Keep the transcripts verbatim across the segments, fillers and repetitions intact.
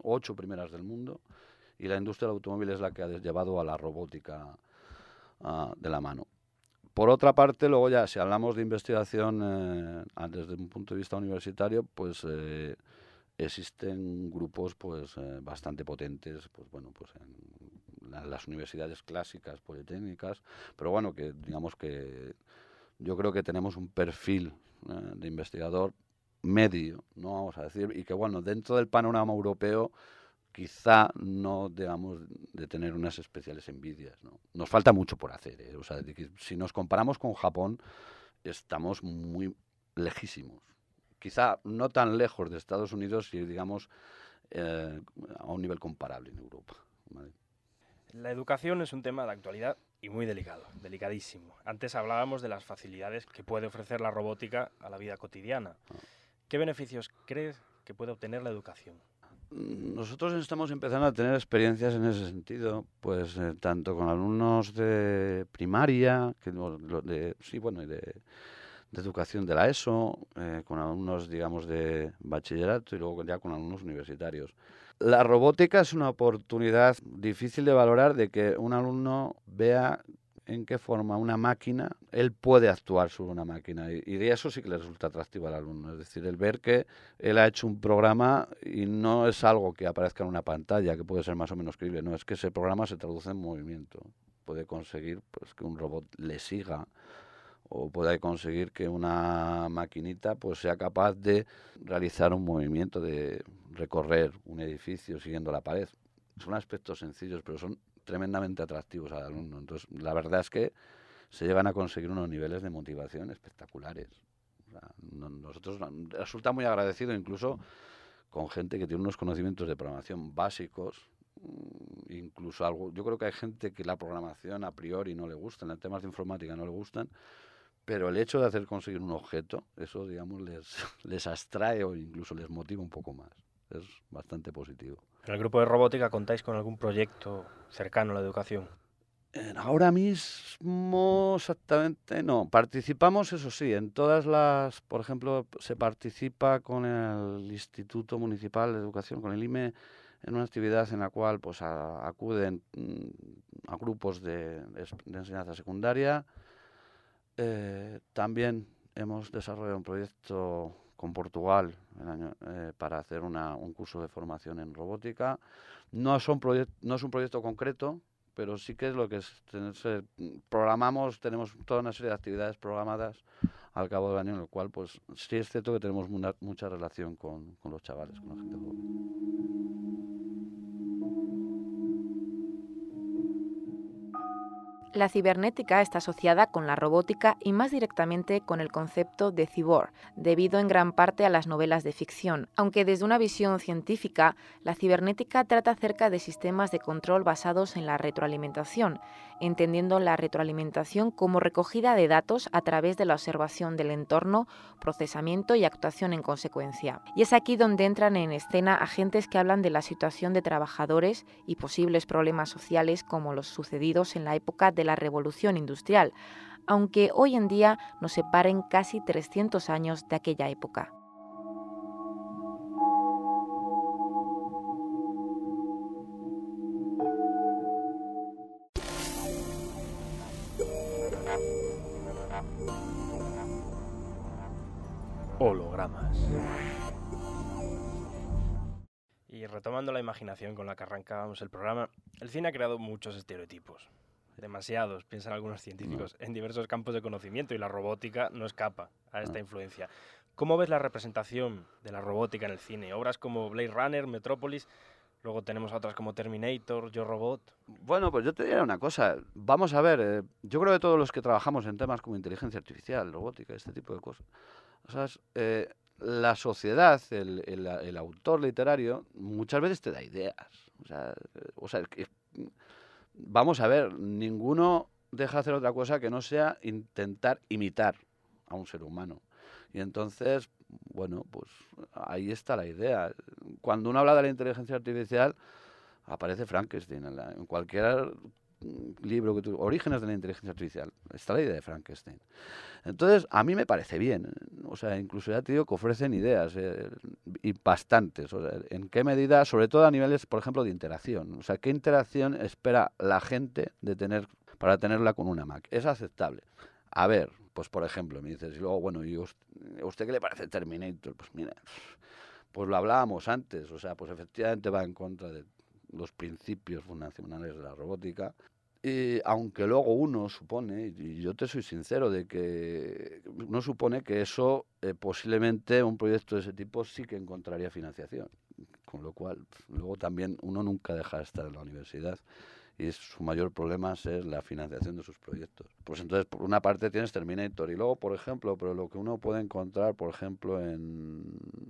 ocho primeras del mundo, y la industria del automóvil es la que ha llevado a la robótica uh, de la mano. Por otra parte, luego ya, si hablamos de investigación eh, desde un punto de vista universitario, pues eh, existen grupos pues eh, bastante potentes, pues bueno, pues en la, las universidades clásicas, politécnicas, pero bueno, que digamos que yo creo que tenemos un perfil eh, de investigador medio, no vamos a decir, y que bueno, dentro del panorama europeo quizá no digamos de tener unas especiales envidias, ¿no? Nos falta mucho por hacer, ¿eh? O sea, de que si nos comparamos con Japón, estamos muy lejísimos. Quizá no tan lejos de Estados Unidos, si digamos eh, a un nivel comparable en Europa, ¿vale? La educación es un tema de actualidad y muy delicado, delicadísimo. Antes hablábamos de las facilidades que puede ofrecer la robótica a la vida cotidiana. ¿Qué beneficios crees que puede obtener la educación? Nosotros estamos empezando a tener experiencias en ese sentido, pues eh, tanto con alumnos de primaria, que lo, lo de, sí, bueno, y de, de educación de la ESO, eh, con alumnos, digamos, de bachillerato y luego ya con alumnos universitarios. La robótica es una oportunidad difícil de valorar, de que un alumno vea en qué forma una máquina, él puede actuar sobre una máquina, y, y de eso sí que le resulta atractivo al alumno, es decir, el ver que él ha hecho un programa y no es algo que aparezca en una pantalla, que puede ser más o menos creíble, no, es que ese programa se traduce en movimiento, puede conseguir pues que un robot le siga, o puede conseguir que una maquinita pues sea capaz de realizar un movimiento, de recorrer un edificio siguiendo la pared. Son aspectos sencillos, pero son tremendamente atractivos al alumno. Entonces, la verdad es que se llegan a conseguir unos niveles de motivación espectaculares. O sea, no, nosotros resulta muy agradecido incluso con gente que tiene unos conocimientos de programación básicos, incluso algo. Yo creo que hay gente que la programación a priori no le gusta, en temas de informática no le gustan, pero el hecho de hacer conseguir un objeto, eso, digamos, les, les abstrae o incluso les motiva un poco más. Es bastante positivo. ¿En el grupo de robótica contáis con algún proyecto cercano a la educación? Eh, ahora mismo exactamente no. Participamos, eso sí, en todas las, por ejemplo, se participa con el Instituto Municipal de Educación, con el I M E, en una actividad en la cual pues a, acuden mm, a grupos de, de, de enseñanza secundaria. Eh, también hemos desarrollado un proyecto con Portugal el año, eh, para hacer una, un curso de formación en robótica. No, son no es un proyecto concreto, pero sí que es lo que es, se, programamos, tenemos toda una serie de actividades programadas al cabo del año, en el cual pues sí es cierto que tenemos una, mucha relación con, con los chavales, con la gente joven. La cibernética está asociada con la robótica y más directamente con el concepto de cyborg, debido en gran parte a las novelas de ficción, aunque desde una visión científica, la cibernética trata acerca de sistemas de control basados en la retroalimentación, entendiendo la retroalimentación como recogida de datos a través de la observación del entorno, procesamiento y actuación en consecuencia. Y es aquí donde entran en escena agentes que hablan de la situación de trabajadores y posibles problemas sociales como los sucedidos en la época de la Revolución Industrial, aunque hoy en día nos separen casi trescientos años de aquella época. Hologramas. Y retomando la imaginación con la que arrancábamos el programa, el cine ha creado muchos estereotipos. Demasiados, piensan algunos científicos, no. en diversos campos de conocimiento, y la robótica no escapa a esta no. influencia. ¿Cómo ves la representación de la robótica en el cine? Obras como Blade Runner, Metrópolis, luego tenemos otras como Terminator, Yo Robot. Bueno, pues yo te diría una cosa. Vamos a ver, eh, yo creo que todos los que trabajamos en temas como inteligencia artificial, robótica, este tipo de cosas, o sea, eh, la sociedad, el, el, el autor literario, muchas veces te da ideas. O sea, eh, o sea que, vamos a ver, ninguno deja hacer otra cosa que no sea intentar imitar a un ser humano. Y entonces, bueno, pues ahí está la idea. Cuando uno habla de la inteligencia artificial, aparece Frankenstein. En, la, en cualquier libro, que tú, Orígenes de la Inteligencia Artificial, está la idea de Frankenstein. Entonces, a mí me parece bien. O sea, incluso ya te digo que ofrecen ideas, eh, y bastantes. O sea, ¿en qué medida? Sobre todo a niveles, por ejemplo, de interacción. O sea, ¿qué interacción espera la gente de tener para tenerla con una Mac? ¿Es aceptable? A ver, pues por ejemplo, me dices, y luego, bueno, ¿y usted, usted qué le parece Terminator? Pues mira, pues lo hablábamos antes. O sea, pues efectivamente va en contra de los principios fundacionales de la robótica. Y aunque luego uno supone, y yo te soy sincero, de que uno supone que eso, eh, posiblemente un proyecto de ese tipo sí que encontraría financiación. Con lo cual, luego también uno nunca deja de estar en la universidad y su mayor problema es la financiación de sus proyectos. Pues entonces, por una parte tienes Terminator y luego, por ejemplo, pero lo que uno puede encontrar, por ejemplo, en,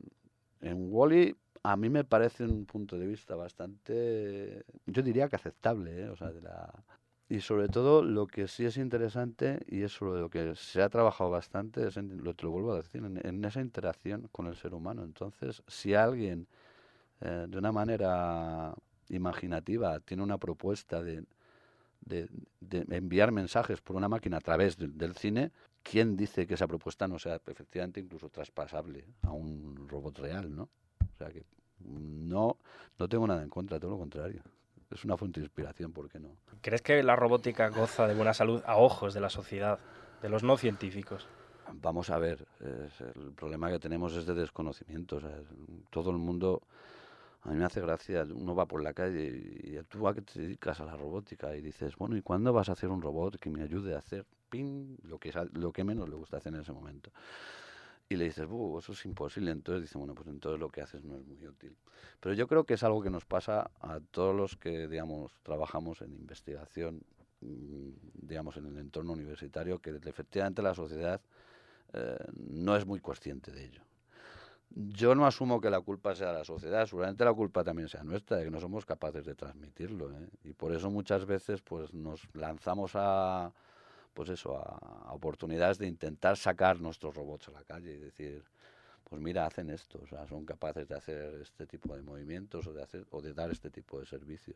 en Wall-E, a mí me parece un punto de vista bastante, yo diría que aceptable, ¿eh? O sea, de la... Y sobre todo lo que sí es interesante, y es sobre lo que se ha trabajado bastante, es en, lo te lo vuelvo a decir, en, en esa interacción con el ser humano. Entonces, si alguien, eh, de una manera imaginativa, tiene una propuesta de, de, de enviar mensajes por una máquina a través de, del cine, ¿quién dice que esa propuesta no sea efectivamente incluso traspasable a un robot real, ¿no? O sea que no, no tengo nada en contra, todo lo contrario. Es una fuente de inspiración, ¿por qué no? ¿Crees que la robótica goza de buena salud a ojos de la sociedad, de los no científicos? Vamos a ver, es, el problema que tenemos es de desconocimiento. O sea, todo el mundo, a mí me hace gracia, uno va por la calle y, y tú a qué te dedicas, a la robótica, y dices, bueno, ¿y cuándo vas a hacer un robot que me ayude a hacer ping, lo que, lo que menos le gusta hacer en ese momento? Y le dices, uh, eso es imposible. Entonces dice, bueno, pues entonces lo que haces no es muy útil. Pero yo creo que es algo que nos pasa a todos los que, digamos, trabajamos en investigación, digamos, en el entorno universitario, que efectivamente la sociedad eh, no es muy consciente de ello. Yo no asumo que la culpa sea de la sociedad, seguramente la culpa también sea nuestra, de que no somos capaces de transmitirlo, ¿eh? Y por eso muchas veces pues nos lanzamos a... pues eso, a, a oportunidades de intentar sacar nuestros robots a la calle y decir, pues mira, hacen esto, o sea, son capaces de hacer este tipo de movimientos o de hacer o de dar este tipo de servicios.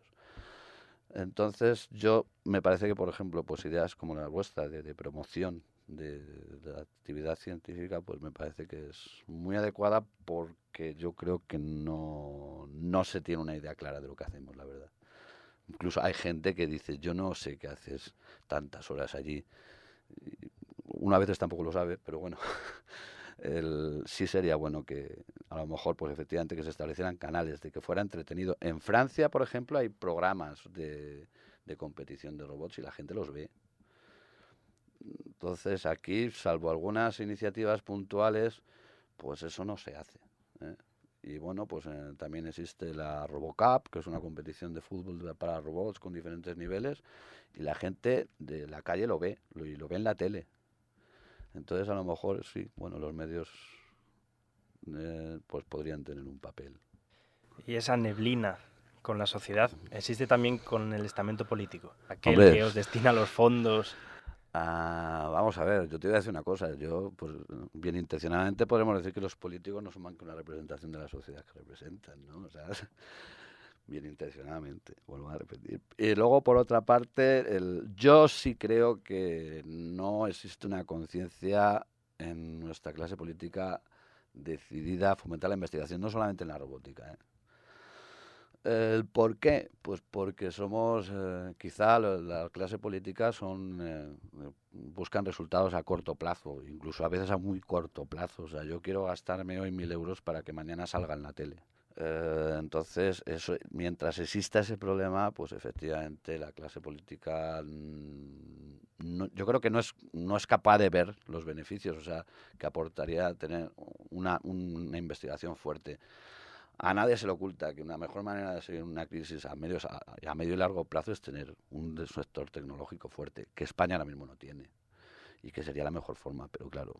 Entonces, yo me parece que, por ejemplo, pues ideas como la vuestra de, de promoción de, de la actividad científica, pues me parece que es muy adecuada, porque yo creo que no, no se tiene una idea clara de lo que hacemos, la verdad. Incluso hay gente que dice, yo no sé qué haces tantas horas allí. Una vez tampoco lo sabe, pero bueno, el, sí sería bueno que a lo mejor, pues efectivamente, que se establecieran canales, de que fuera entretenido. En Francia, por ejemplo, hay programas de, de competición de robots y la gente los ve. Entonces aquí, salvo algunas iniciativas puntuales, pues eso no se hace, ¿eh? Y bueno, pues eh, también existe la RoboCup, que es una competición de fútbol para robots con diferentes niveles, y la gente de la calle lo ve, lo, y lo ve en la tele. Entonces, a lo mejor, sí, bueno, los medios eh, pues podrían tener un papel. Y esa neblina con la sociedad existe también con el estamento político, aquel Hombre, que os destina los fondos. Ah, vamos a ver, yo te voy a decir una cosa. Yo, pues, bien intencionadamente podemos decir que los políticos no son más que una representación de la sociedad que representan, ¿no? O sea, bien intencionadamente, vuelvo a repetir. Y luego, por otra parte, el, yo sí creo que no existe una conciencia en nuestra clase política decidida a fomentar la investigación, no solamente en la robótica, ¿eh? ¿El por qué? Pues porque somos, eh, quizá la, la clase política son eh, buscan resultados a corto plazo, incluso a veces a muy corto plazo. O sea, yo quiero gastarme hoy mil euros para que mañana salga en la tele. Eh, entonces, eso, mientras exista ese problema, pues efectivamente la clase política, mmm, no, yo creo que no es, no es capaz de ver los beneficios, o sea, que aportaría tener una, una investigación fuerte. A nadie se le oculta que una mejor manera de seguir una crisis a medio, a, a medio y largo plazo es tener un sector tecnológico fuerte, que España ahora mismo no tiene, y que sería la mejor forma. Pero claro,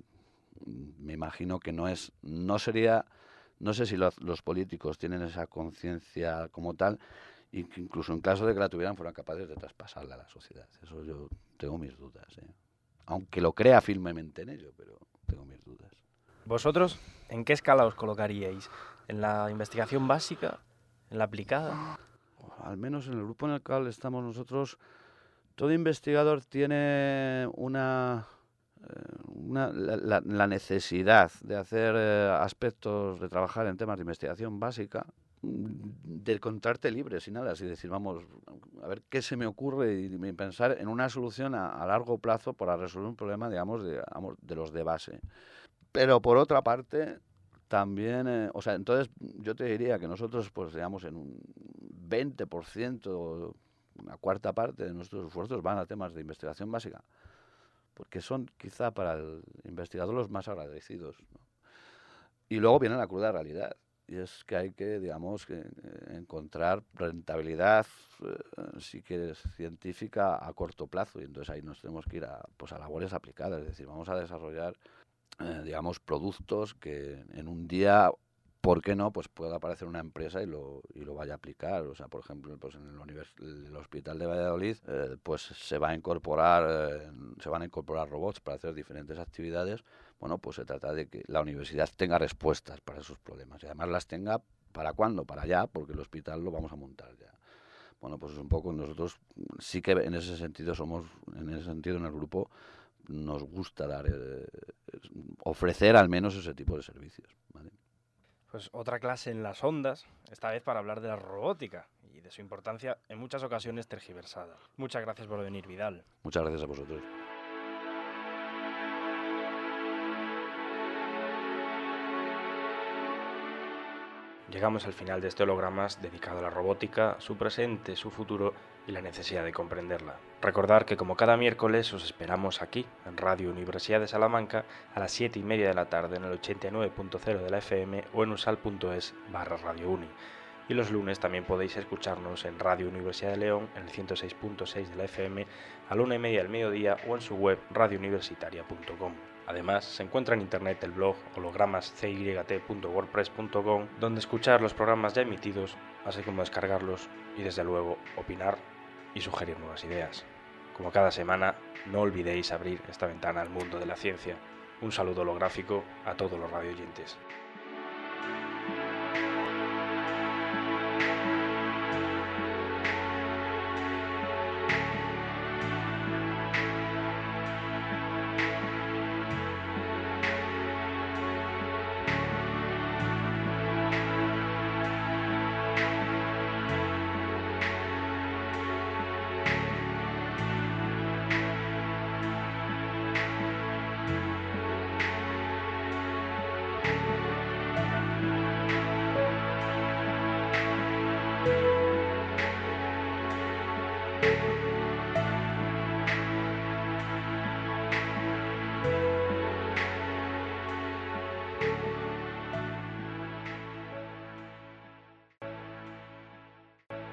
me imagino que no es, no sería, no sé si los, los políticos tienen esa conciencia como tal, y que incluso en caso de que la tuvieran fueran capaces de traspasarla a la sociedad. Eso yo tengo mis dudas, ¿eh? Aunque lo crea firmemente en ello, pero tengo mis dudas. ¿Vosotros en qué escala os colocaríais? ¿En la investigación básica? ¿En la aplicada? al menos en el grupo en el cual estamos nosotros, todo investigador tiene una, eh, una la, la, la necesidad de hacer eh, aspectos, de trabajar en temas de investigación básica, de encontrarte libre, sin nada, así decir, vamos, a ver qué se me ocurre y, y pensar en una solución a, a largo plazo para resolver un problema, digamos, de, digamos, de los de base. Pero por otra parte, también, eh, o sea, entonces yo te diría que nosotros, pues digamos, en un veinte por ciento, una cuarta parte de nuestros esfuerzos van a temas de investigación básica, porque son quizá para el investigador los más agradecidos, ¿no? Y luego viene la cruda realidad, y es que hay que, digamos, que, eh, encontrar rentabilidad, eh, si quieres, científica a corto plazo, y entonces ahí nos tenemos que ir a, pues, a labores aplicadas, es decir, vamos a desarrollar Eh, digamos, productos que en un día, ¿por qué no?, pues pueda aparecer una empresa y lo, y lo vaya a aplicar. O sea, por ejemplo, pues en el, univers el Hospital de Valladolid, eh, pues se va a incorporar, eh, se van a incorporar robots para hacer diferentes actividades. Bueno, pues se trata de que la universidad tenga respuestas para esos problemas y además las tenga, ¿para cuándo? Para allá, porque el hospital lo vamos a montar ya. Bueno, pues es un poco, nosotros sí que en ese sentido somos, en ese sentido en el grupo, nos gusta dar, eh, ofrecer al menos ese tipo de servicios, ¿vale? Pues otra clase en las ondas, esta vez para hablar de la robótica y de su importancia en muchas ocasiones tergiversada. Muchas gracias por venir, Vidal. Muchas gracias a vosotros. Llegamos al final de este hologramas dedicado a la robótica, su presente, su futuro y la necesidad de comprenderla. Recordar que como cada miércoles os esperamos aquí, en Radio Universidad de Salamanca, a las siete y media de la tarde en el ochenta y nueve punto cero de la F M o en usal punto es barra Radio Uni. Y los lunes también podéis escucharnos en Radio Universidad de León, en el ciento seis punto seis de la F M, a la una y media del mediodía o en su web radio universitaria punto com. Además, se encuentra en internet el blog hologramas c y t punto wordpress punto com, donde escuchar los programas ya emitidos, así como descargarlos y, desde luego, opinar y sugerir nuevas ideas. Como cada semana, no olvidéis abrir esta ventana al mundo de la ciencia. Un saludo holográfico a todos los radioyentes.